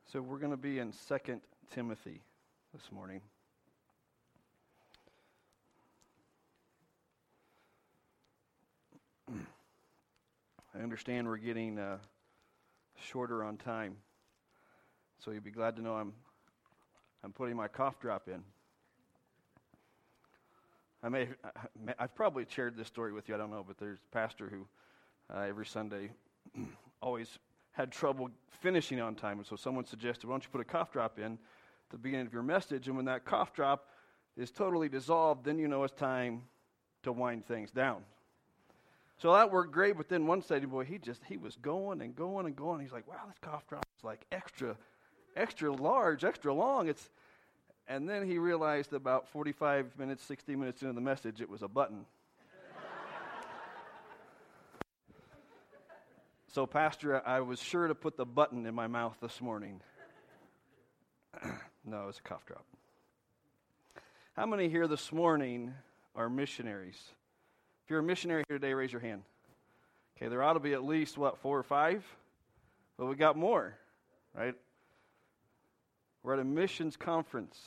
So we're going to be in 2 Timothy this morning. I understand we're getting shorter on time, so you'll be glad to know I'm putting my cough drop in. I've probably shared this story with you, I don't know, but there's a pastor who every Sunday always had trouble finishing on time, and so someone suggested, why don't you put a cough drop in at the beginning of your message, and when that cough drop is totally dissolved, then you know it's time to wind things down. So that worked great, but then one Sunday, boy, he was going and going and going. He's like, wow, this cough drop is like extra large, extra long. And then he realized about 45 minutes, 60 minutes into the message, it was a button. So, Pastor, I was sure to put the button in my mouth this morning. No, it was a cough drop. How many here this morning are missionaries? If you're a missionary here today, raise your hand. Okay, there ought to be at least, 4 or 5? But we got more, right? We're at a missions conference.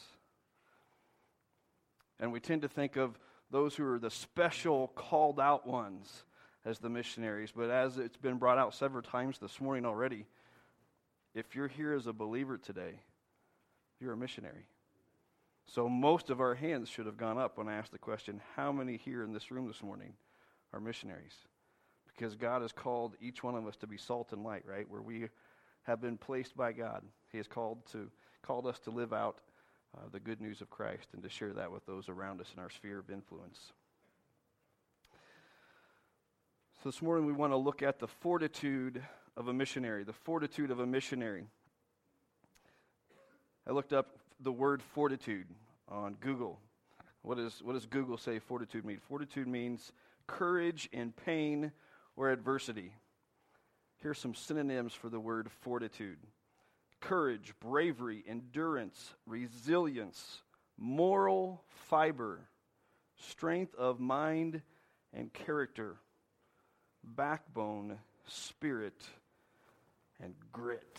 And we tend to think of those who are the special called out ones as the missionaries. But as it's been brought out several times this morning already, if you're here as a believer today, you're a missionary. So most of our hands should have gone up when I asked the question, how many here in this room this morning are missionaries? Because God has called each one of us to be salt and light, right? Where we have been placed by God. He has called us to live out the good news of Christ and to share that with those around us in our sphere of influence. So this morning we want to look at the fortitude of a missionary, the fortitude of a missionary. I looked up the word fortitude on Google. What does Google say fortitude mean? Fortitude means courage in pain or adversity. Here's some synonyms for the word fortitude. Courage, bravery, endurance, resilience, moral fiber, strength of mind and character, backbone, spirit, and grit.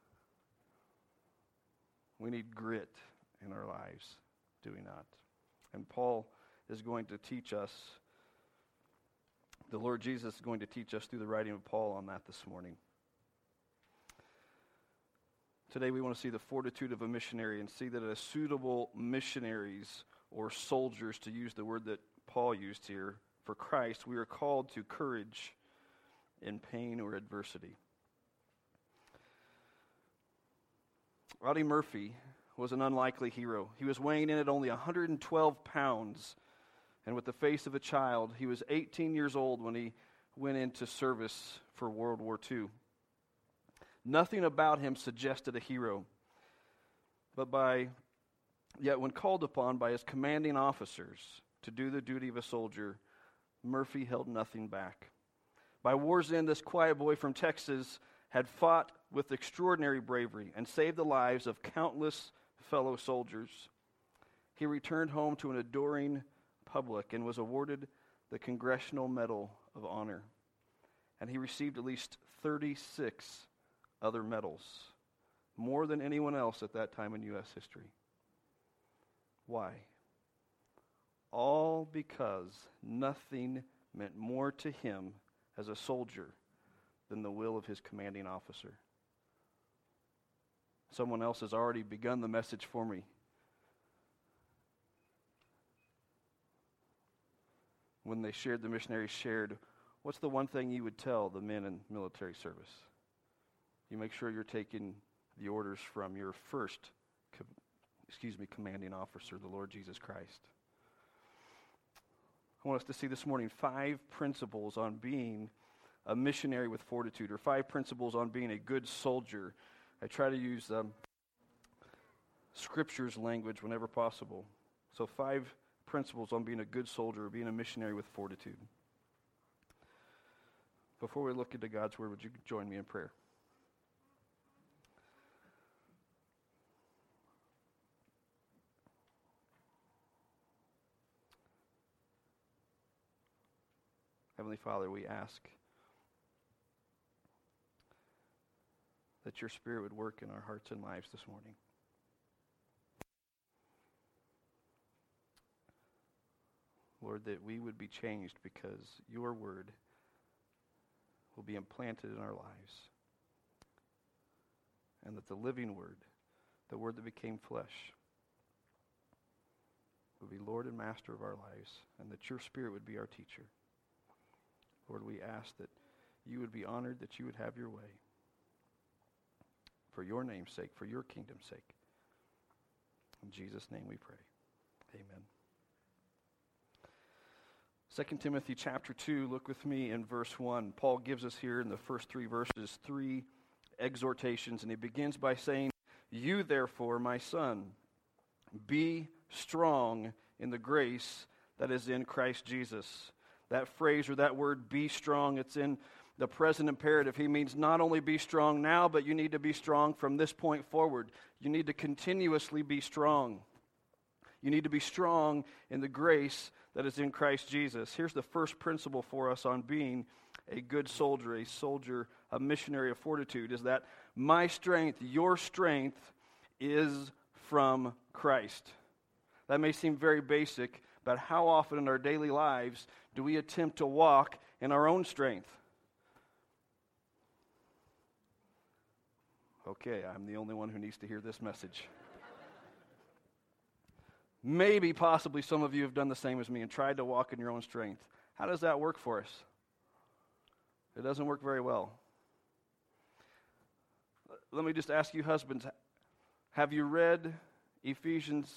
We need grit in our lives, do we not? And Paul is going to teach us, the Lord Jesus is going to teach us through the writing of Paul on that this morning. Today we want to see the fortitude of a missionary and see that as suitable missionaries or soldiers, to use the word that Paul used here, for Christ, we are called to courage in pain or adversity. Roddy Murphy was an unlikely hero. He was weighing in at only 112 pounds, and with the face of a child. He was 18 years old when he went into service for World War II. Nothing about him suggested a hero. Yet when called upon by his commanding officers to do the duty of a soldier, Murphy held nothing back. By war's end, this quiet boy from Texas had fought with extraordinary bravery and saved the lives of countless fellow soldiers. He returned home to an adoring public and was awarded the Congressional Medal of Honor. And he received at least 36 other medals, more than anyone else at that time in U.S. history. Why? All because nothing meant more to him as a soldier than the will of his commanding officer. Someone else has already begun the message for me. When the missionaries shared, what's the one thing you would tell the men in military service? You make sure you're taking the orders from your first commanding officer, the Lord Jesus Christ. I want us to see this morning 5 principles on being a missionary with fortitude, or 5 principles on being a good soldier. I try to use Scripture's language whenever possible. So 5 principles on being a good soldier, or being a missionary with fortitude. Before we look into God's Word, would you join me in prayer? Heavenly Father, we ask that your Spirit would work in our hearts and lives this morning. Lord, that we would be changed because your word will be implanted in our lives. And that the living word, the word that became flesh, would be Lord and Master of our lives, and that your Spirit would be our teacher. Lord, we ask that you would be honored, that you would have your way. For your name's sake, for your kingdom's sake. In Jesus' name we pray. Amen. 2 Timothy chapter 2, look with me in verse 1. Paul gives us here in the first 3 verses 3 exhortations, and he begins by saying, "You therefore, my son, be strong in the grace that is in Christ Jesus." That phrase or that word, be strong, it's in the present imperative. He means not only be strong now, but you need to be strong from this point forward. You need to continuously be strong. You need to be strong in the grace that is in Christ Jesus. Here's the first principle for us on being a good soldier, a missionary of fortitude, is that my strength, your strength, is from Christ. That may seem very basic, but how often in our daily lives do we attempt to walk in our own strength? Okay, I'm the only one who needs to hear this message. Maybe, possibly, some of you have done the same as me and tried to walk in your own strength. How does that work for us? It doesn't work very well. Let me just ask you, husbands, have you read Ephesians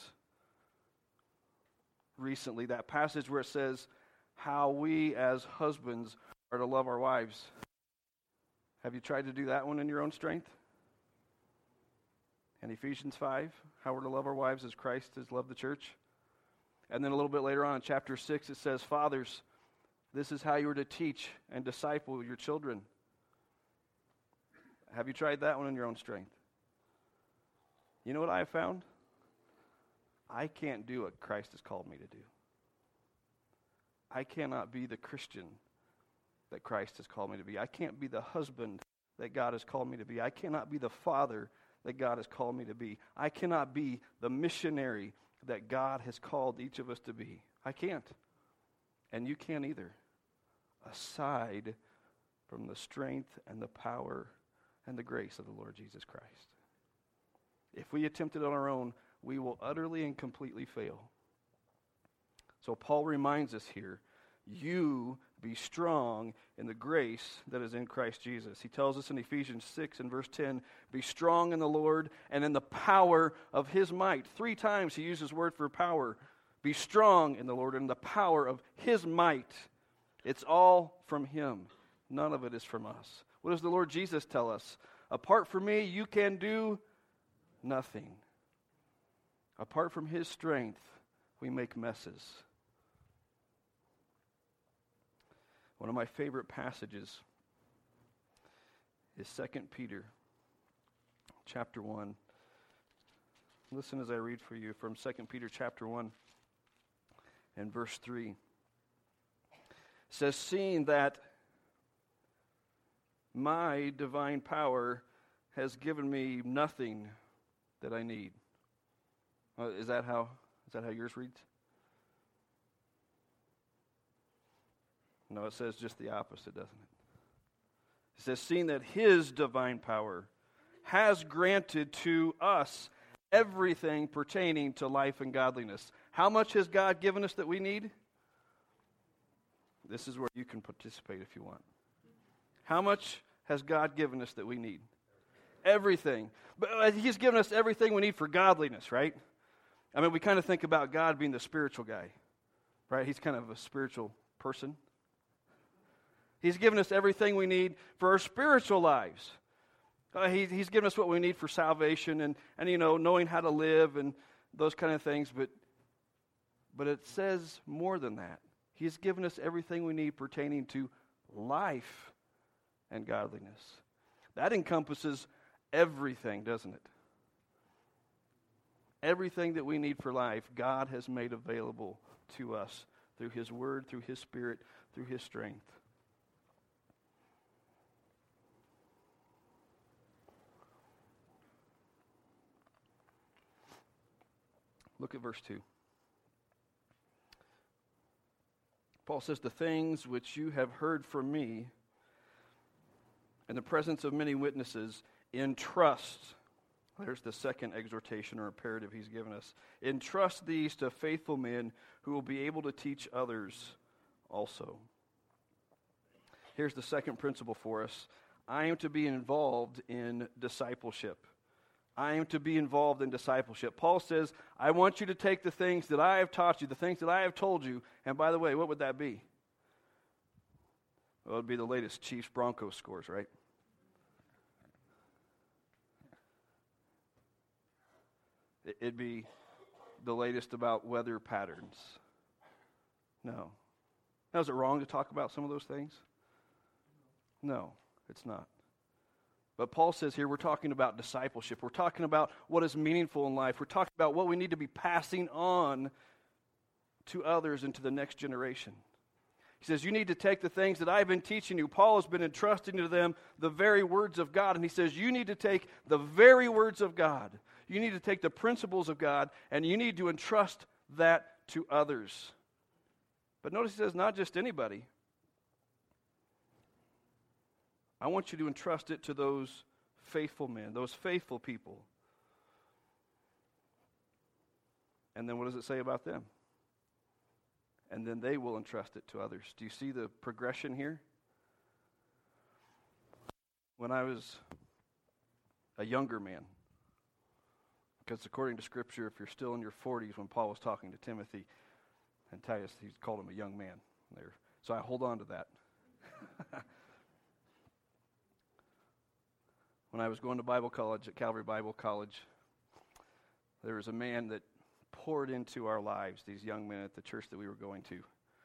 recently, that passage where it says how we as husbands are to love our wives? Have you tried to do that one in your own strength? And Ephesians 5, how we're to love our wives as Christ has loved the church. And then a little bit later on in chapter 6, it says, fathers, this is how you are to teach and disciple your children. Have you tried that one in your own strength? You know what I have found? I can't do what Christ has called me to do. I cannot be the Christian that Christ has called me to be. I can't be the husband that God has called me to be. I cannot be the father that God has called me to be. I cannot be the missionary that God has called each of us to be. I can't. And you can't either. Aside from the strength and the power and the grace of the Lord Jesus Christ. If we attempt it on our own, we will utterly and completely fail. So Paul reminds us here, you be strong in the grace that is in Christ Jesus. He tells us in Ephesians 6 and verse 10, be strong in the Lord and in the power of his might. 3 times he uses word for power. Be strong in the Lord and the power of his might. It's all from him. None of it is from us. What does the Lord Jesus tell us? Apart from me, you can do nothing. Apart from his strength, we make messes. One of my favorite passages is 2 Peter chapter 1. Listen as I read for you from 2 Peter chapter 1 and verse 3. It says, seeing that my divine power has given me nothing that I need. Is that how yours reads? No, it says just the opposite, doesn't it? It says, seeing that his divine power has granted to us everything pertaining to life and godliness. How much has God given us that we need? This is where you can participate if you want. How much has God given us that we need? Everything. But he's given us everything we need for godliness, right? I mean, we kind of think about God being the spiritual guy, right? He's kind of a spiritual person. He's given us everything we need for our spiritual lives. He's given us what we need for salvation and knowing how to live and those kind of things. But it says more than that. He's given us everything we need pertaining to life and godliness. That encompasses everything, doesn't it? Everything that we need for life, God has made available to us through his word, through his Spirit, through his strength. Look at verse 2. Paul says, the things which you have heard from me in the presence of many witnesses, entrust. There's the second exhortation or imperative he's given us. Entrust these to faithful men who will be able to teach others also. Here's the second principle for us. I am to be involved in discipleship. I am to be involved in discipleship. Paul says, I want you to take the things that I have taught you, the things that I have told you, and by the way, what would that be? Well, it would be the latest Chiefs-Broncos scores, right? It'd be the latest about weather patterns. No. Now, is it wrong to talk about some of those things? No, it's not. But Paul says here we're talking about discipleship. We're talking about what is meaningful in life. We're talking about what we need to be passing on to others and to the next generation. He says you need to take the things that I've been teaching you. Paul has been entrusting to them the very words of God. And he says you need to take the very words of God. You need to take the principles of God and you need to entrust that to others. But notice he says not just anybody. I want you to entrust it to those faithful men, those faithful people. And then what does it say about them? And then they will entrust it to others. Do you see the progression here? When I was a younger man, because according to Scripture, if you're still in your 40s when Paul was talking to Timothy and Titus, he called him a young man there. So I hold on to that. When I was going to Bible college at Calvary Bible College, there was a man that poured into our lives, these young men at the church that we were going to.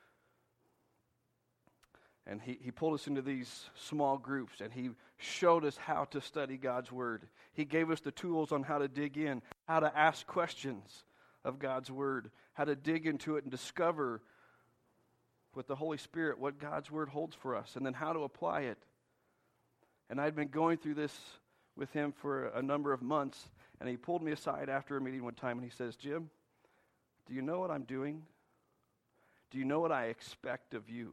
And he pulled us into these small groups, and he showed us how to study God's Word. He gave us the tools on how to dig in, how to ask questions of God's Word, how to dig into it and discover with the Holy Spirit what God's Word holds for us, and then how to apply it. And I'd been going through this with him for a number of months, and he pulled me aside after a meeting one time, and he says, Jim, do you know what I'm doing? Do you know what I expect of you?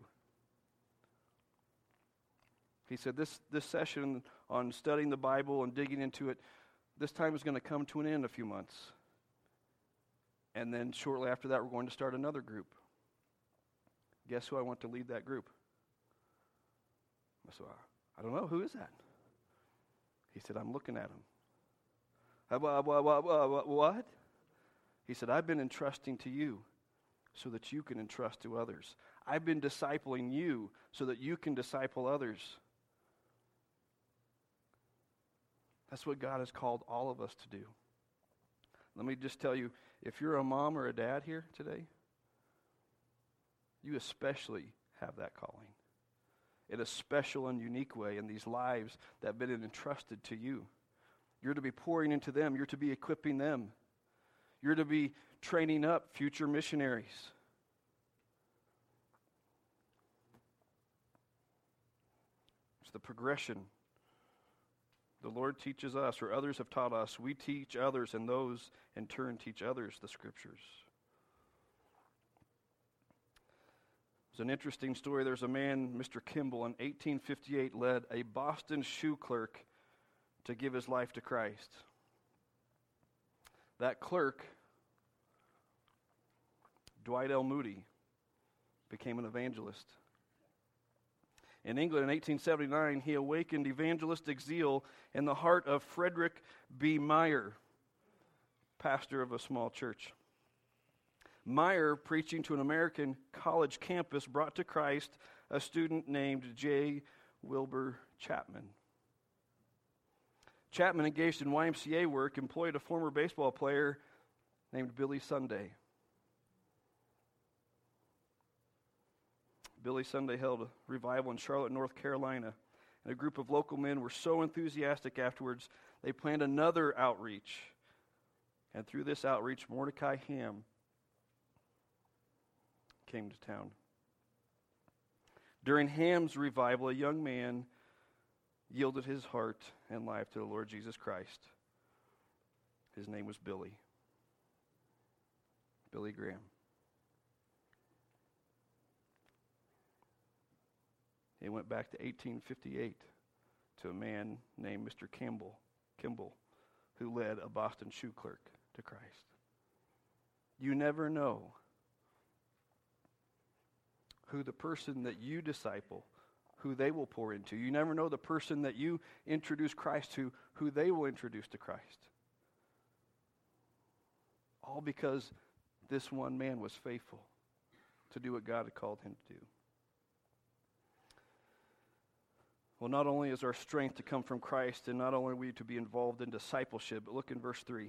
He said, this session on studying the Bible and digging into it, this time is going to come to an end in a few months. And then shortly after that, we're going to start another group. Guess who I want to lead that group? I said, I don't know. Who is that? He said, I'm looking at him. What? He said, I've been entrusting to you so that you can entrust to others. I've been discipling you so that you can disciple others. That's what God has called all of us to do. Let me just tell you, if you're a mom or a dad here today, you especially have that calling. In a special and unique way in these lives that have been entrusted to you. You're to be pouring into them. You're to be equipping them. You're to be training up future missionaries. It's the progression. The Lord teaches us, or others have taught us. We teach others, and those in turn teach others the Scriptures. It's an interesting story. There's a man, Mr. Kimball, in 1858 led a Boston shoe clerk to give his life to Christ. That clerk, Dwight L. Moody, became an evangelist. In England in 1879, he awakened evangelistic zeal in the heart of Frederick B. Meyer, pastor of a small church. Meyer, preaching to an American college campus, brought to Christ a student named J. Wilbur Chapman. Chapman, engaged in YMCA work, employed a former baseball player named Billy Sunday. Billy Sunday held a revival in Charlotte, North Carolina, and a group of local men were so enthusiastic afterwards, they planned another outreach. And through this outreach, Mordecai Ham came to town. During Ham's revival, a young man yielded his heart and life to the Lord Jesus Christ. His name was Billy. Billy Graham. He went back to 1858 to a man named Mr. Kimball, who led a Boston shoe clerk to Christ. You never know who the person that you disciple, who they will pour into. You never know the person that you introduce Christ to, who they will introduce to Christ. All because this one man was faithful to do what God had called him to do. Well, not only is our strength to come from Christ, and not only are we to be involved in discipleship, but look in verse 3.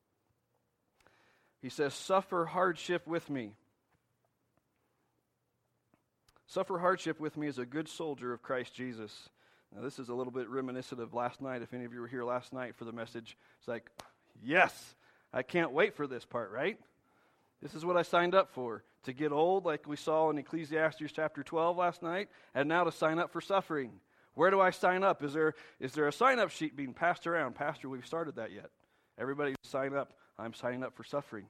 He says, suffer hardship with me. Suffer hardship with me as a good soldier of Christ Jesus. Now, this is a little bit reminiscent of last night. If any of you were here last night for the message, it's like, yes, I can't wait for this part, right? This is what I signed up for, to get old like we saw in Ecclesiastes chapter 12 last night, and now to sign up for suffering. Where do I sign up? Is there a sign-up sheet being passed around? Pastor, we've started that yet. Everybody sign up. I'm signing up for suffering.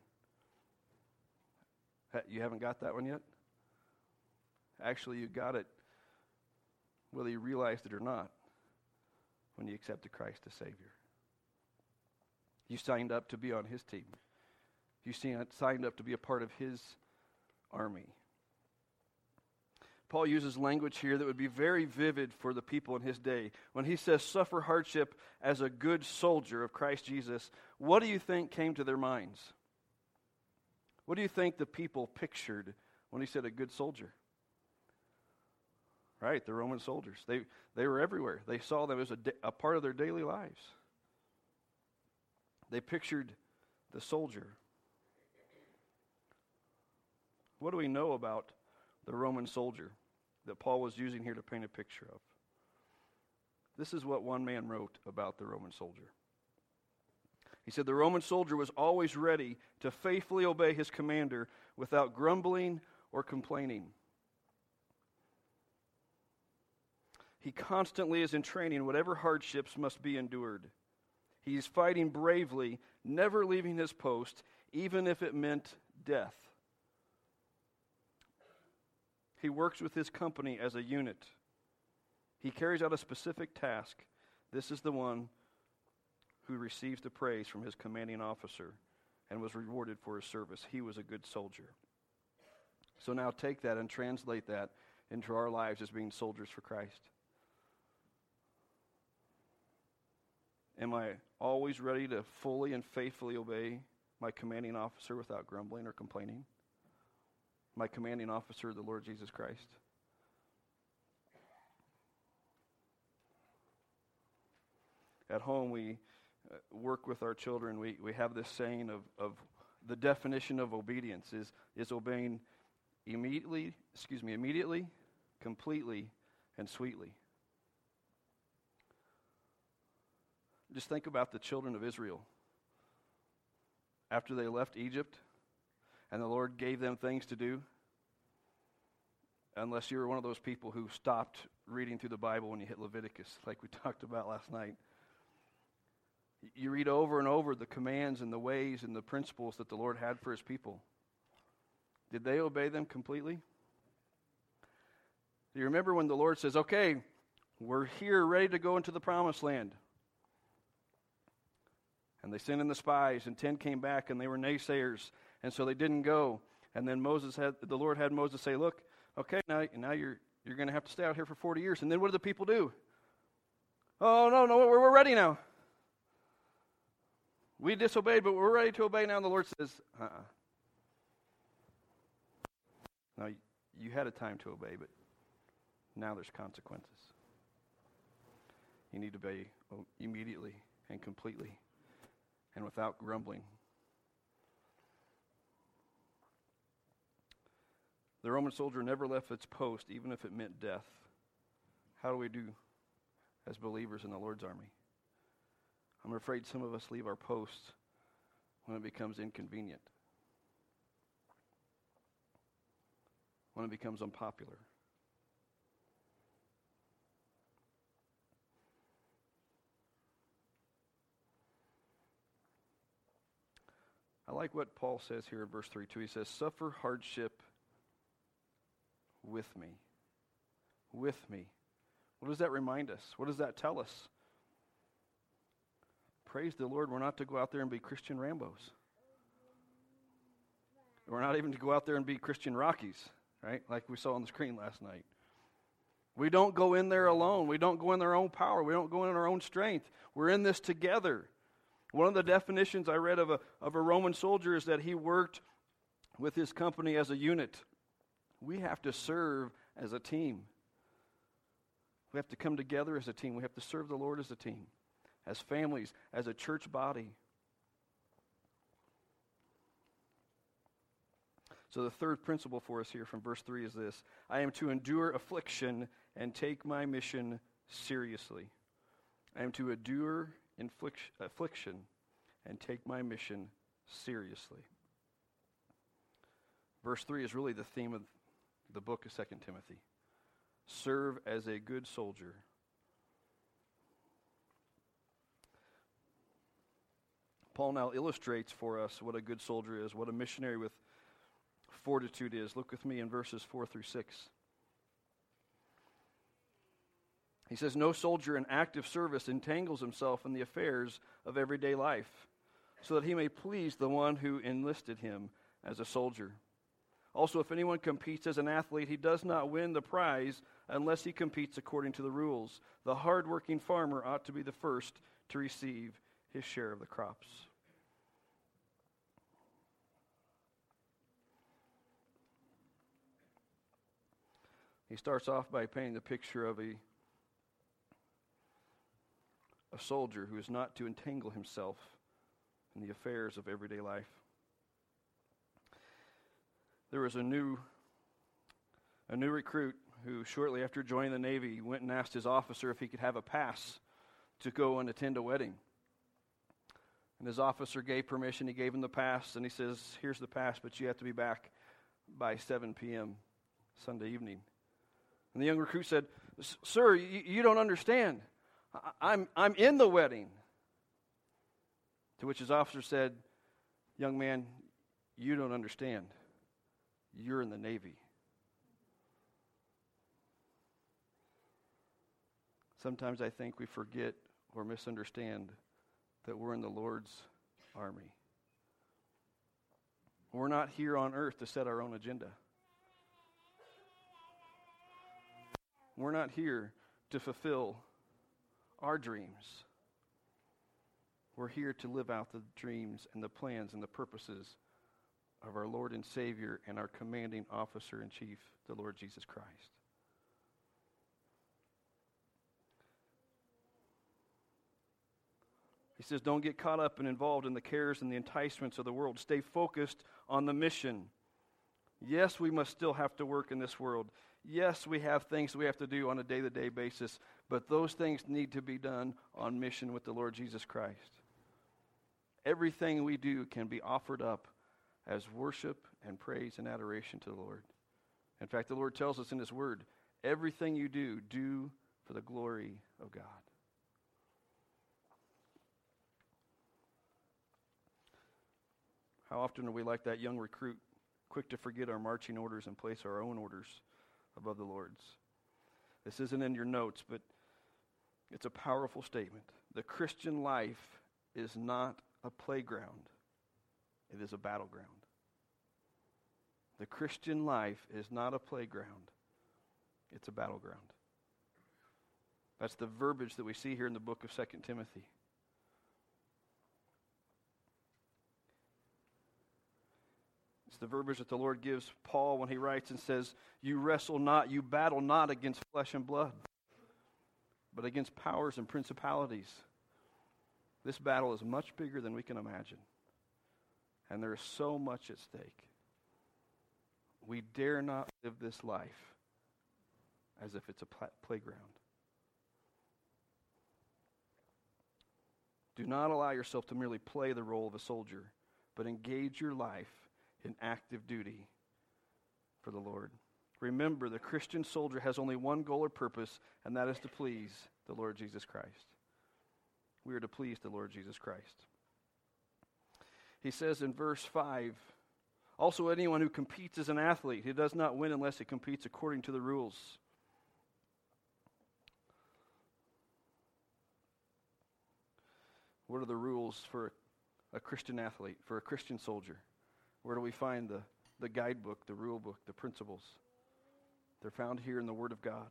You haven't got that one yet? Actually, you got it, whether you realized it or not, when you accepted Christ as Savior. You signed up to be on His team. You signed up to be a part of His army. Paul uses language here that would be very vivid for the people in his day. When he says, suffer hardship as a good soldier of Christ Jesus, what do you think came to their minds? What do you think the people pictured when he said a good soldier? Right, the Roman soldiers. They were everywhere. They saw them as a part of their daily lives. They pictured the soldier. What do we know about the Roman soldier that Paul was using here to paint a picture of? This is what one man wrote about the Roman soldier. He said, the Roman soldier was always ready to faithfully obey his commander without grumbling or complaining. He constantly is in training whatever hardships must be endured. He is fighting bravely, never leaving his post, even if it meant death. He works with his company as a unit. He carries out a specific task. This is the one who receives the praise from his commanding officer and was rewarded for his service. He was a good soldier. So now take that and translate that into our lives as being soldiers for Christ. Am I always ready to fully and faithfully obey my commanding officer without grumbling or complaining? My commanding officer, the Lord Jesus Christ. At home, we work with our children. We have this saying of the definition of obedience is obeying immediately, completely, and sweetly. Just think about the children of Israel. After they left Egypt, and the Lord gave them things to do, unless you were one of those people who stopped reading through the Bible when you hit Leviticus, like we talked about last night. You read over and over the commands and the ways and the principles that the Lord had for His people. Did they obey them completely? Do you remember when the Lord says, okay, we're here ready to go into the promised land? And they sent in the spies, and 10 came back, and they were naysayers, and so they didn't go. And then the Lord had Moses say, look, okay, now you're going to have to stay out here for 40 years. And then what do the people do? Oh, no, we're ready now. We disobeyed, but we're ready to obey now. And the Lord says, Now, you had a time to obey, but now there's consequences. You need to obey immediately and completely and without grumbling. The Roman soldier never left its post, even if it meant death. How do we do as believers in the Lord's army? I'm afraid some of us leave our posts when it becomes inconvenient, when it becomes unpopular. I like what Paul says here in verse 3 too. He says, suffer hardship with me. With me. What does that remind us? What does that tell us? Praise the Lord, we're not to go out there and be Christian Rambos. We're not even to go out there and be Christian Rockies, right? Like we saw on the screen last night. We don't go in there alone. We don't go in our own power. We don't go in our own strength. We're in this together. One of the definitions I read of a Roman soldier is that he worked with his company as a unit. We have to serve as a team. We have to come together as a team. We have to serve the Lord as a team, as families, as a church body. So the third principle for us here from verse 3 is this: I am to endure affliction and take my mission seriously. I am to endure affliction and take my mission seriously. Verse 3 is really the theme of the book of 2 Timothy. Serve as a good soldier. Paul now illustrates for us what a good soldier is, what a missionary with fortitude is. Look with me in verses 4 through 6. He says, no soldier in active service entangles himself in the affairs of everyday life, so that he may please the one who enlisted him as a soldier. Also, if anyone competes as an athlete, he does not win the prize unless he competes according to the rules. The hard-working farmer ought to be the first to receive his share of the crops. He starts off by painting the picture of a soldier who is not to entangle himself in the affairs of everyday life. There was a new recruit who, shortly after joining the Navy, went and asked his officer if he could have a pass to go and attend a wedding. And his officer gave permission. He gave him the pass, and he says, here's the pass, but you have to be back by 7 p.m. Sunday evening. And the young recruit said, sir, you don't understand. I'm in the wedding. To which his officer said, young man, you don't understand. You're in the Navy. Sometimes I think we forget or misunderstand that we're in the Lord's army. We're not here on earth to set our own agenda. We're not here to fulfill our dreams. We're here to live out the dreams and the plans and the purposes of our Lord and Savior and our commanding officer-in-chief, the Lord Jesus Christ. He says, don't get caught up and involved in the cares and the enticements of the world. Stay focused on the mission. Yes, we must still have to work in this world. Yes, we have things we have to do on a day-to-day basis, but those things need to be done on mission with the Lord Jesus Christ. Everything we do can be offered up as worship and praise and adoration to the Lord. In fact, the Lord tells us in His Word, everything you do, do for the glory of God. How often are we like that young recruit, quick to forget our marching orders and place our own orders above the Lord's? This isn't in your notes, but it's a powerful statement. The Christian life is not a playground. It is a battleground. The Christian life is not a playground. It's a battleground. That's the verbiage that we see here in the book of 2 Timothy. It's the verbiage that the Lord gives Paul when he writes and says, you wrestle not, you battle not against flesh and blood, but against powers and principalities. This battle is much bigger than we can imagine. And there is so much at stake. We dare not live this life as if it's a playground. Do not allow yourself to merely play the role of a soldier, but engage your life in active duty for the Lord. Remember, the Christian soldier has only one goal or purpose, and that is to please the Lord Jesus Christ. We are to please the Lord Jesus Christ. He says in verse 5, also anyone who competes as an athlete, he does not win unless he competes according to the rules. What are the rules for a Christian athlete, for a Christian soldier? Where do we find the guidebook, the rule book, the principles? They're found here in the Word of God.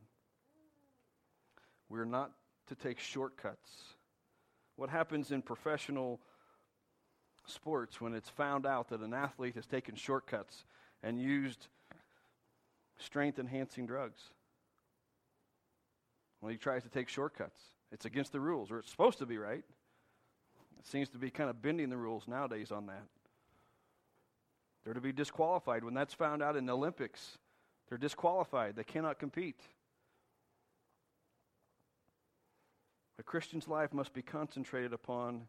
We're not to take shortcuts. What happens in professional sports when it's found out that an athlete has taken shortcuts and used strength-enhancing drugs? Well, he tries to take shortcuts. It's against the rules, or it's supposed to be, right? It seems to be kind of bending the rules nowadays on that. They're to be disqualified. When that's found out in the Olympics, they're disqualified. They cannot compete. A Christian's life must be concentrated upon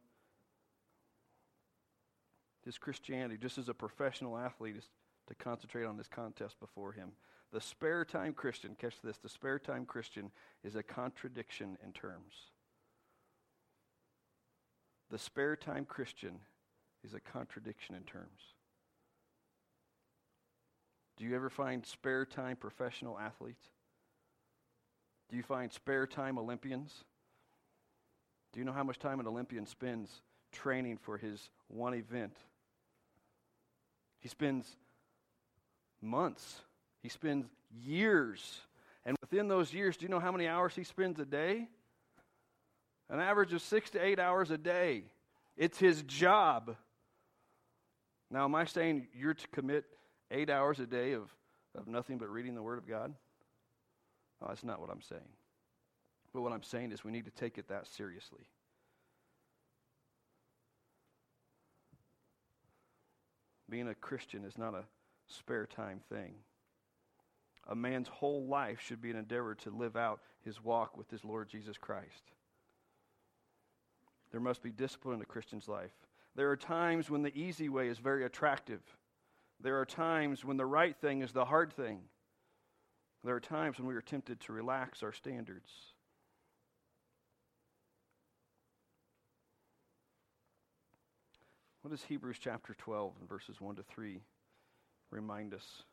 his Christianity, just as a professional athlete is to concentrate on this contest before him. The spare time Christian, catch this, the spare time Christian is a contradiction in terms. The spare time Christian is a contradiction in terms. Do you ever find spare time professional athletes? Do you find spare time Olympians? Do you know how much time an Olympian spends training for his one event? He spends months. He spends years. And within those years, do you know how many hours he spends a day? An average of 6 to 8 hours a day. It's his job. Now, am I saying you're to commit 8 hours a day of nothing but reading the Word of God? No, that's not what I'm saying. But what I'm saying is we need to take it that seriously. Being a Christian is not a spare time thing. A man's whole life should be an endeavor to live out his walk with his Lord Jesus Christ. There must be discipline in a Christian's life. There are times when the easy way is very attractive. There are times when the right thing is the hard thing. There are times when we are tempted to relax our standards. What does Hebrews chapter 12 and verses 1 to 3 remind us?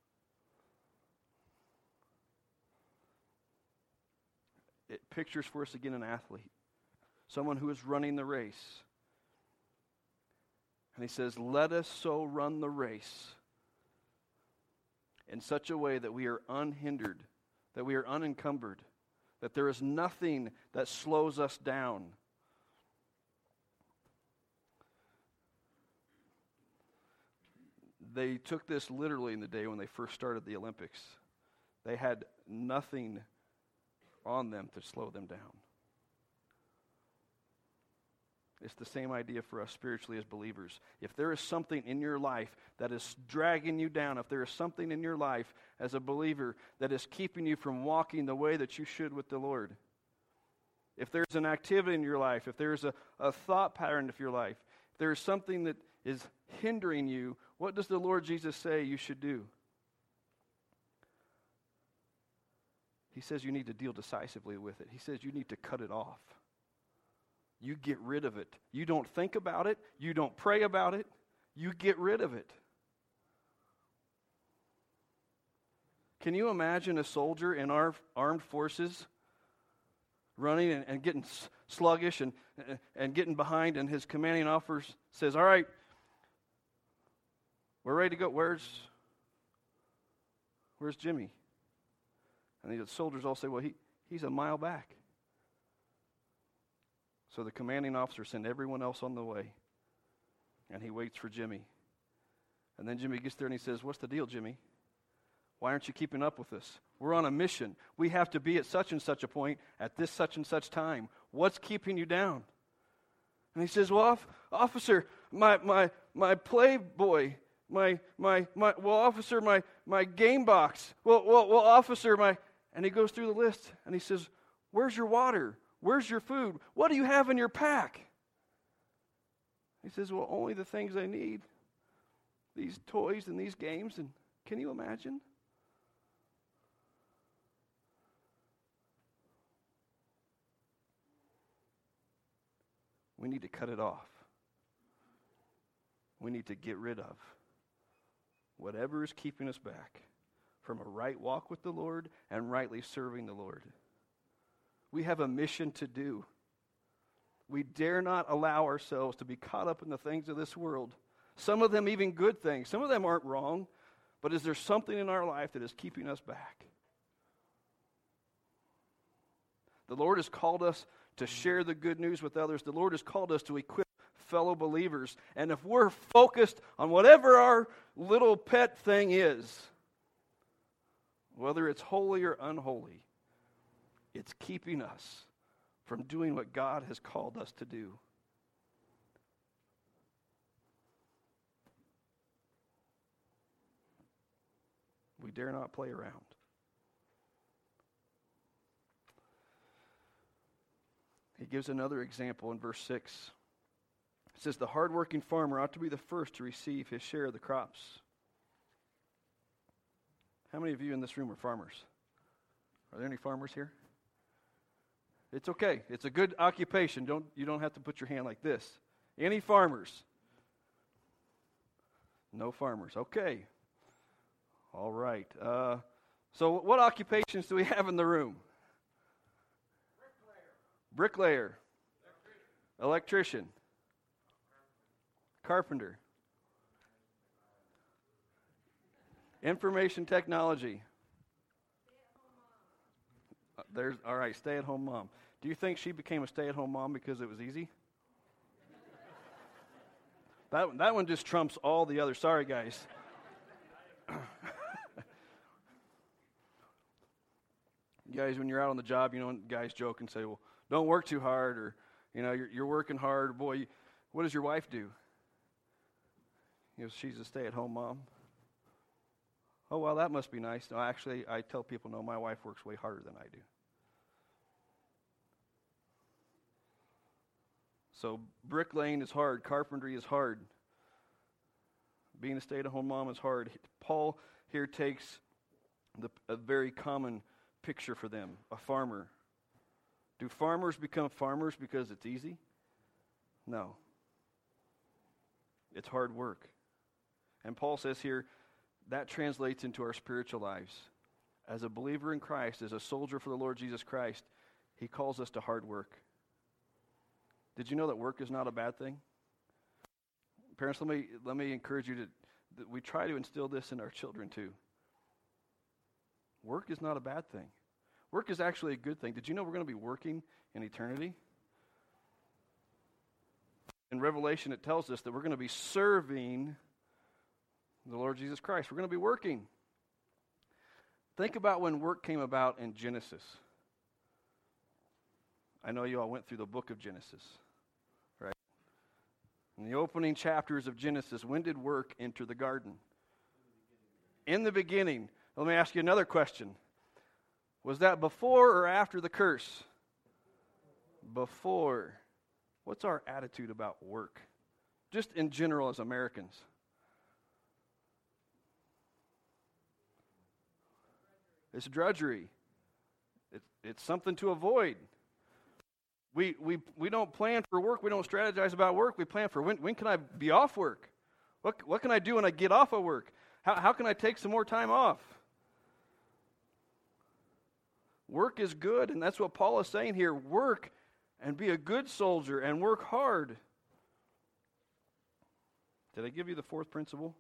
It pictures for us again an athlete, someone who is running the race. And he says, let us so run the race in such a way that we are unhindered, that we are unencumbered, that there is nothing that slows us down. They took this literally in the day when they first started the Olympics. They had nothing on them to slow them down. It's the same idea for us spiritually as believers. If there is something in your life that is dragging you down, if there is something in your life as a believer that is keeping you from walking the way that you should with the Lord, if there's an activity in your life, if there's a thought pattern of your life, if there is something that is hindering you, what does the Lord Jesus say you should do? He says you need to deal decisively with it. He says you need to cut it off. You get rid of it. You don't think about it. You don't pray about it. You get rid of it. Can you imagine a soldier in our armed forces running and getting sluggish and getting behind, and his commanding officer says, all right, we're ready to go. Where's Jimmy? And the soldiers all say, well, he's a mile back. So the commanding officer sent everyone else on the way, and he waits for Jimmy. And then Jimmy gets there and he says, what's the deal, Jimmy? Why aren't you keeping up with us? We're on a mission. We have to be at such and such a point at this such and such time. What's keeping you down? And he says, well, officer, my Playboy, officer, my game box. Well, officer, and he goes through the list and he says, where's your water? Where's your food? What do you have in your pack? He says, well, only the things I need. These toys and these games. And can you imagine? We need to cut it off. we need to get rid of. Whatever is keeping us back from a right walk with the Lord and rightly serving the Lord. We have a mission to do. We dare not allow ourselves to be caught up in the things of this world. Some of them even good things. Some of them aren't wrong. But is there something in our life that is keeping us back? The Lord has called us to share the good news with others. The Lord has called us to equip fellow believers. And if we're focused on whatever our little pet thing is, whether it's holy or unholy, it's keeping us from doing what God has called us to do. We dare not play around. He gives another example in verse 6. It says, the hardworking farmer ought to be the first to receive his share of the crops. How many of you in this room are farmers? Are there any farmers here? It's okay. It's a good occupation. You don't have to put your hand like this. Any farmers? No farmers. Okay. All right. So what occupations do we have in the room? Bricklayer. Electrician. Carpenter. Information technology. All right, stay-at-home mom. Do you think she became a stay-at-home mom because it was easy? That one just trumps all the others. Sorry, guys. Guys, when you're out on the job, guys joke and say, well, don't work too hard, or, you're working hard. Boy, what does your wife do? She's a stay-at-home mom. Oh, well, that must be nice. No, actually, I tell people, no, my wife works way harder than I do. So bricklaying is hard. Carpentry is hard. Being a stay-at-home mom is hard. Paul here takes a very common picture for them, a farmer. Do farmers become farmers because it's easy? No. It's hard work. And Paul says here, that translates into our spiritual lives. As a believer in Christ, as a soldier for the Lord Jesus Christ, he calls us to hard work. Did you know that work is not a bad thing? Parents, let me encourage you that we try to instill this in our children too. Work is not a bad thing. Work is actually a good thing. Did you know we're going to be working in eternity? In Revelation, it tells us that we're going to be serving the Lord Jesus Christ. We're going to be working. Think about when work came about in Genesis. I know you all went through the book of Genesis, right? In the opening chapters of Genesis, when did work enter the garden? In the beginning. Let me ask you another question. Was that before or after the curse? Before. What's our attitude about work? Just in general as Americans. It's drudgery. It's something to avoid. We don't plan for work. We don't strategize about work. We plan for when can I be off work? What can I do when I get off of work? How can I take some more time off? Work is good, and that's what Paul is saying here. Work and be a good soldier and work hard. Did I give you the fourth principle?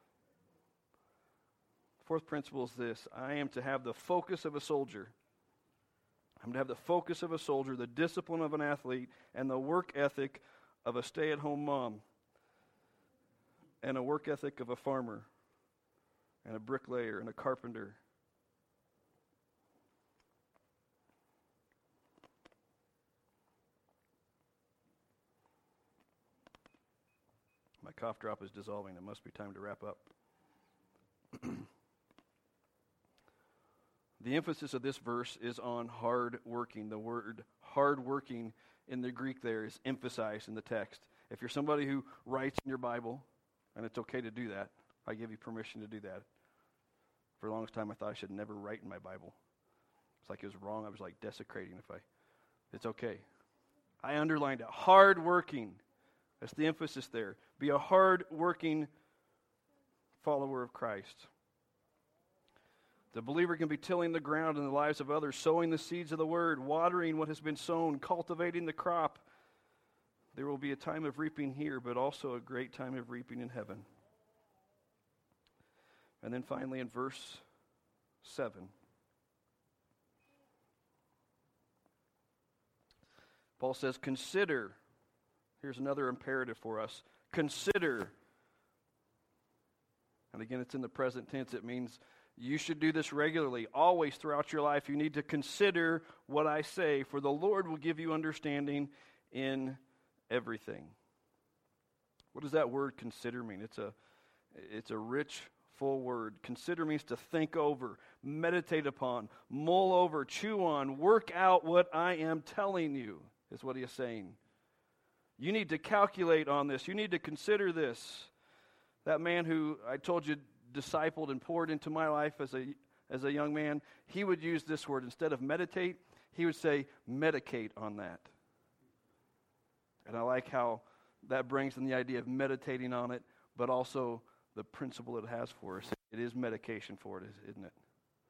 Fourth principle is this. I am to have the focus of a soldier. I'm to have the focus of a soldier, the discipline of an athlete, and the work ethic of a stay-at-home mom, and a work ethic of a farmer, and a bricklayer, and a carpenter. My cough drop is dissolving. It must be time to wrap up. The emphasis of this verse is on hard working. The word hard working in the Greek there is emphasized in the text. If you're somebody who writes in your Bible, and it's okay to do that, I give you permission to do that. For the longest time I thought I should never write in my Bible. It's like it was wrong. I was like desecrating it's okay. I underlined it. Hard working. That's the emphasis there. Be a hard-working follower of Christ. The believer can be tilling the ground in the lives of others, sowing the seeds of the word, watering what has been sown, cultivating the crop. There will be a time of reaping here, but also a great time of reaping in heaven. And then finally in verse 7, Paul says, consider. Here's another imperative for us. Consider. And again, it's in the present tense. It means you should do this regularly, always throughout your life. You need to consider what I say, for the Lord will give you understanding in everything. What does that word consider mean? It's a rich, full word. Consider means to think over, meditate upon, mull over, chew on, work out what I am telling you, is what he is saying. You need to calculate on this. You need to consider this. That man who I told you discipled and poured into my life as a young man, he would use this word. Instead of meditate, he would say medicate on that. And I like how that brings in the idea of meditating on it, but also the principle it has for us. It is medication for it, isn't it?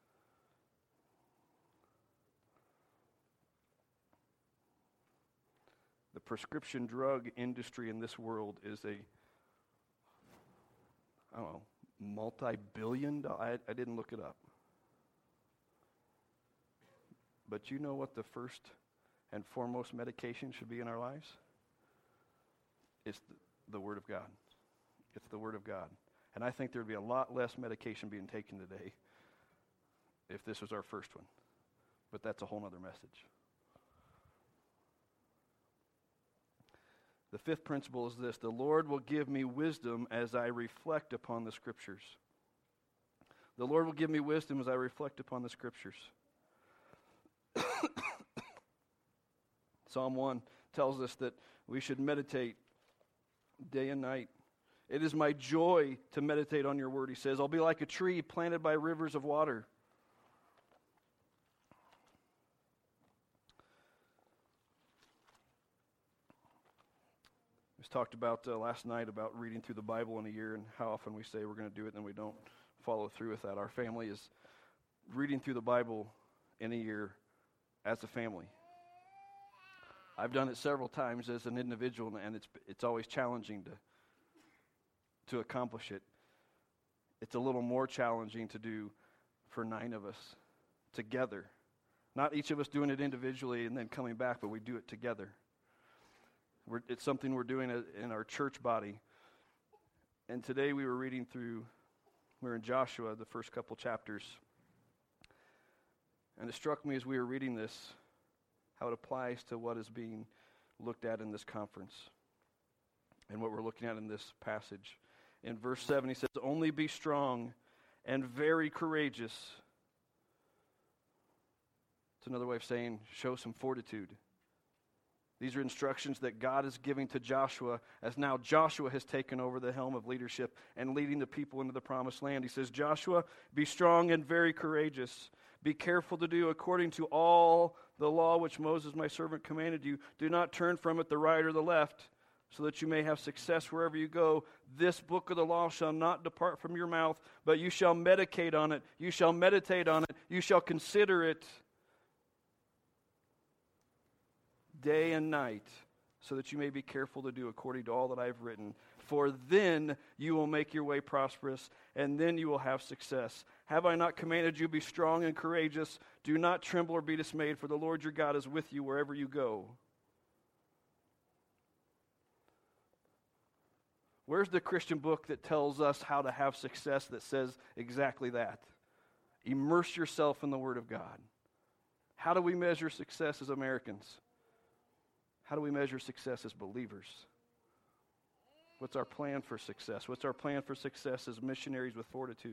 The prescription drug industry in this world is multi-billion dollar. I didn't look it up. But you know what the first and foremost medication should be in our lives? It's the Word of God. It's the Word of God. And I think there would be a lot less medication being taken today if this was our first one. But that's a whole other message. The fifth principle is this: the Lord will give me wisdom as I reflect upon the Scriptures. The Lord will give me wisdom as I reflect upon the Scriptures. Psalm 1 tells us that we should meditate day and night. It is my joy to meditate on your word, he says. I'll be like a tree planted by rivers of water. We talked about last night about reading through the Bible in a year and how often we say we're going to do it and then we don't follow through with that. Our family is reading through the Bible in a year as a family. I've done it several times as an individual, and it's always challenging to accomplish it. It's a little more challenging to do for 9 of us together. Not each of us doing it individually and then coming back, but we do it together. It's something we're doing in our church body. And today we're in Joshua, the first couple chapters. And it struck me as we were reading this, how it applies to what is being looked at in this conference and what we're looking at in this passage. In verse 7, he says, only be strong and very courageous. It's another way of saying, show some fortitude. These are instructions that God is giving to Joshua as now Joshua has taken over the helm of leadership and leading the people into the promised land. He says, Joshua, be strong and very courageous. Be careful to do according to all the law which Moses my servant commanded you. Do not turn from it the right or the left, so that you may have success wherever you go. This book of the law shall not depart from your mouth, but you shall meditate on it. You shall meditate on it. You shall consider it day and night, so that you may be careful to do according to all that I have written. For then you will make your way prosperous, and then you will have success. Have I not commanded you, be strong and courageous? Do not tremble or be dismayed, for the Lord your God is with you wherever you go. Where's the Christian book that tells us how to have success that says exactly that? Immerse yourself in the Word of God. How do we measure success as Americans? How do we measure success as believers? What's our plan for success? What's our plan for success as missionaries with fortitude?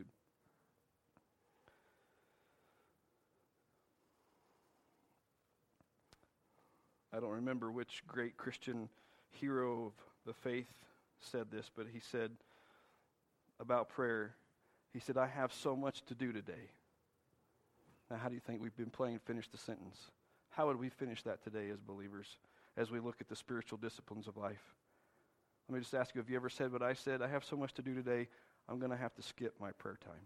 I don't remember which great Christian hero of the faith said this, but he said about prayer, he said, I have so much to do today. Now, how do you think we've been playing finish the sentence? How would we finish that today as believers, as we look at the spiritual disciplines of life? Let me just ask you, have you ever said what I said? I have so much to do today, I'm going to have to skip my prayer time.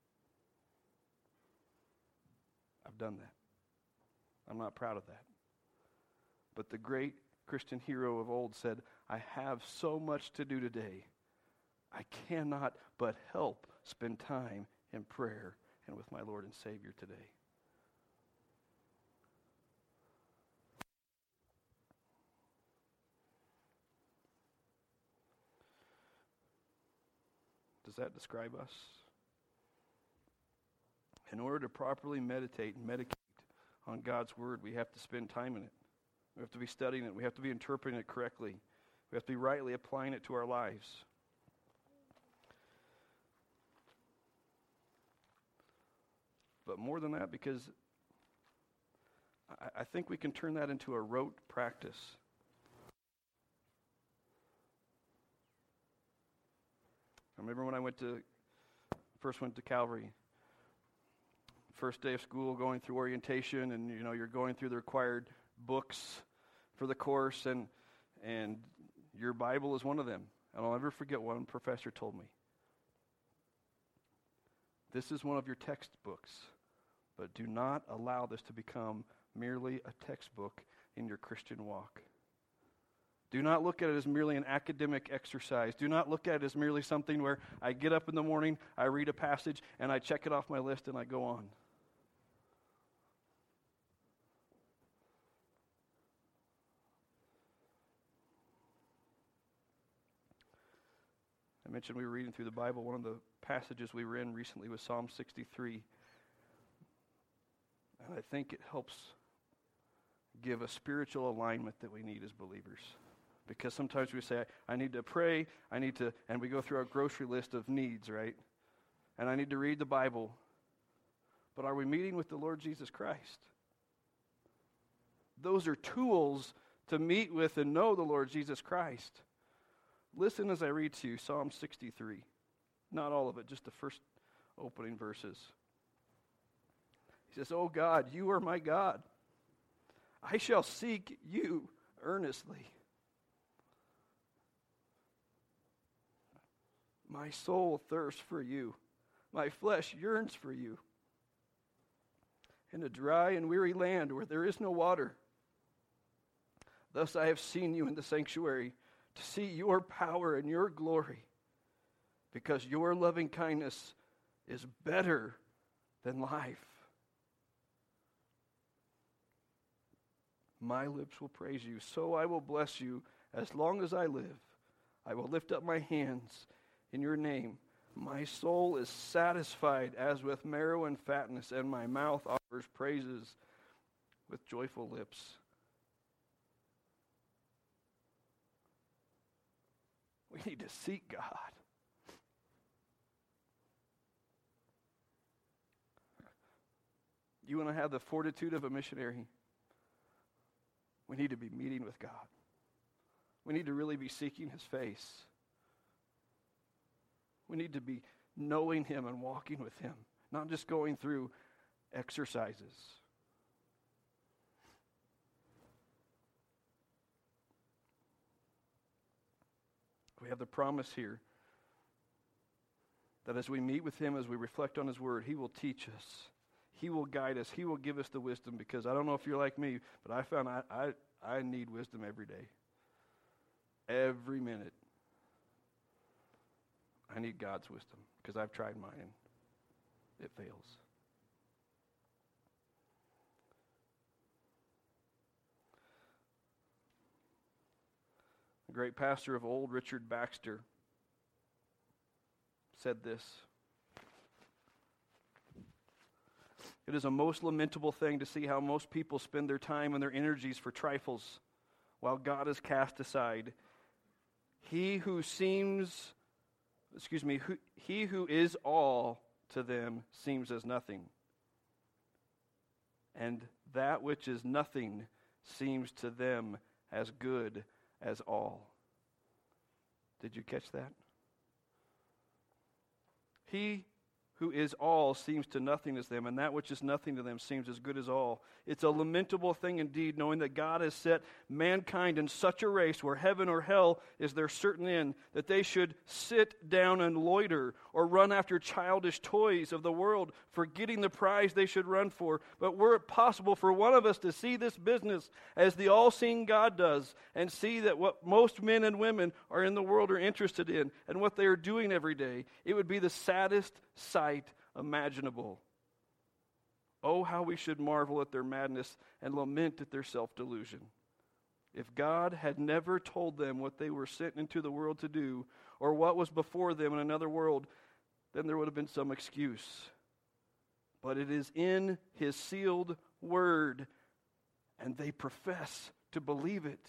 I've done that. I'm not proud of that. But the great Christian hero of old said, I have so much to do today, I cannot but help spend time in prayer and with my Lord and Savior today. Does that describe us? In order to properly meditate and medicate on God's Word, we have to spend time in it. We have to be studying it. We have to be interpreting it correctly. We have to be rightly applying it to our lives. But more than that, because I think we can turn that into a rote practice. I remember when I first went to Calvary. First day of school, going through orientation, and you're going through the required books for the course, and your Bible is one of them. And I'll never forget what one professor told me. This is one of your textbooks, but do not allow this to become merely a textbook in your Christian walk. Do not look at it as merely an academic exercise. Do not look at it as merely something where I get up in the morning, I read a passage, and I check it off my list, and I go on. I mentioned we were reading through the Bible. One of the passages we were in recently was Psalm 63. And I think it helps give a spiritual alignment that we need as believers. Because sometimes we say, I need to pray, and we go through our grocery list of needs, right? And I need to read the Bible. But are we meeting with the Lord Jesus Christ? Those are tools to meet with and know the Lord Jesus Christ. Listen as I read to you Psalm 63. Not all of it, just the first opening verses. He says, "O God, you are my God. I shall seek you earnestly. My soul thirsts for you. My flesh yearns for you. In a dry and weary land where there is no water. Thus I have seen you in the sanctuary, to see your power and your glory, because your loving kindness is better than life. My lips will praise you, so I will bless you as long as I live. I will lift up my hands in your name. My soul is satisfied as with marrow and fatness, and my mouth offers praises with joyful lips." We need to seek God. You want to have the fortitude of a missionary? We need to be meeting with God. We need to really be seeking His face. We need to be knowing Him and walking with Him, not just going through exercises. We have the promise here that as we meet with Him, as we reflect on His Word, He will teach us. He will guide us. He will give us the wisdom, because I don't know if you're like me, but I found I need wisdom every day. Every minute. I need God's wisdom, because I've tried mine and it fails. The great pastor of old, Richard Baxter, said this: "It is a most lamentable thing to see how most people spend their time and their energies for trifles, while God is cast aside. He who is all to them seems as nothing, and that which is nothing seems to them as good as all." Did you catch that? He who is all seems to nothing as them, and that which is nothing to them seems as good as all. It's a lamentable thing indeed, knowing that God has set mankind in such a race where heaven or hell is their certain end, that they should sit down and loiter or run after childish toys of the world, forgetting the prize they should run for. But were it possible for one of us to see this business as the all-seeing God does, and see that what most men and women are in the world are interested in, and what they are doing every day, it would be the saddest sight imaginable. Oh, how we should marvel at their madness and lament at their self-delusion. If God had never told them what they were sent into the world to do, or what was before them in another world, then there would have been some excuse. But it is in His sealed word, and they profess to believe it.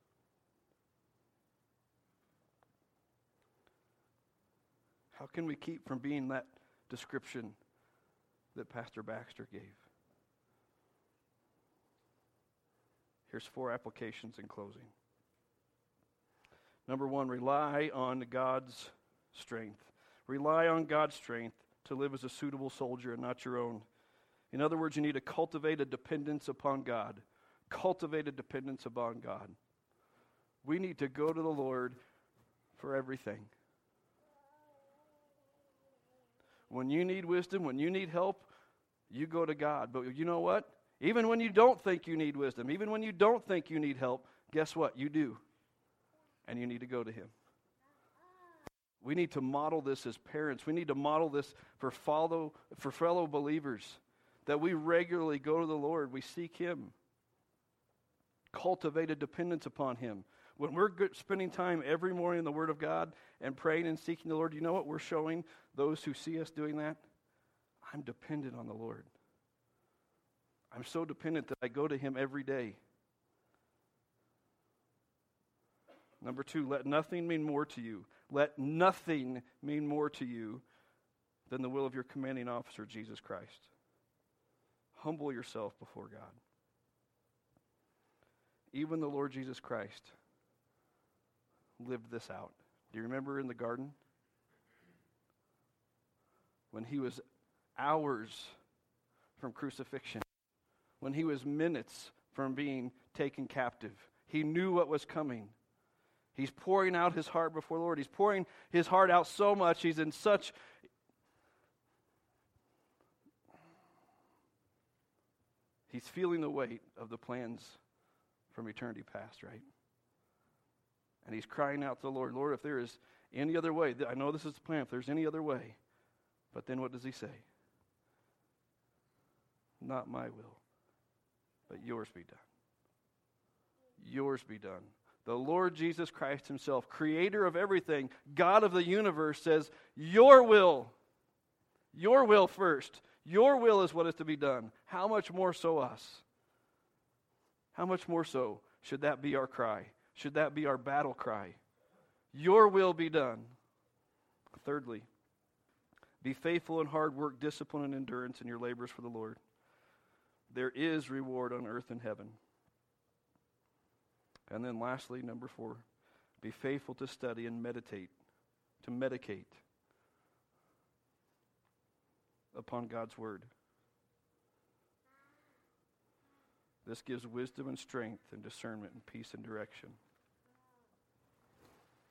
How can we keep from being that description that Pastor Baxter gave? Here's 4 applications in closing. Number 1, rely on God's strength. Rely on God's strength to live as a suitable soldier and not your own. In other words, you need to cultivate a dependence upon God. Cultivate a dependence upon God. We need to go to the Lord for everything. When you need wisdom, when you need help, you go to God. But you know what? Even when you don't think you need wisdom, even when you don't think you need help, guess what? You do. And you need to go to Him. We need to model this as parents. We need to model this for fellow believers, that we regularly go to the Lord. We seek Him. Cultivate a dependence upon Him. When we're spending time every morning in the Word of God and praying and seeking the Lord, you know what we're showing those who see us doing that? I'm dependent on the Lord. I'm so dependent that I go to Him every day. Number 2, let nothing mean more to you. Let nothing mean more to you than the will of your commanding officer, Jesus Christ. Humble yourself before God. Even the Lord Jesus Christ lived this out. Do you remember in the garden? When He was hours from crucifixion, when He was minutes from being taken captive, He knew what was coming. He's pouring out His heart before the Lord. He's pouring His heart out so much. He's feeling the weight of the plans from eternity past, right? And He's crying out to the Lord, Lord, if there is any other way, I know this is the plan, if there's any other way. But then what does He say? Not my will, but yours be done. Yours be done. The Lord Jesus Christ Himself, creator of everything, God of the universe, says, your will first. Your will is what is to be done. How much more so us? How much more so should that be our cry? Should that be our battle cry? Your will be done. Thirdly, be faithful in hard work, discipline, and endurance in your labors for the Lord. There is reward on earth and heaven. And then lastly, number 4, be faithful to study and meditate, to medicate upon God's Word. This gives wisdom and strength and discernment and peace and direction.